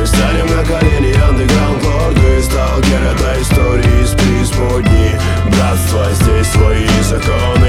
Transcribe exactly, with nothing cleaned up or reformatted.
Мы станем на колени, андеграунд-лорды, сталкер этой истории из преисподней. Братство, здесь свои законы.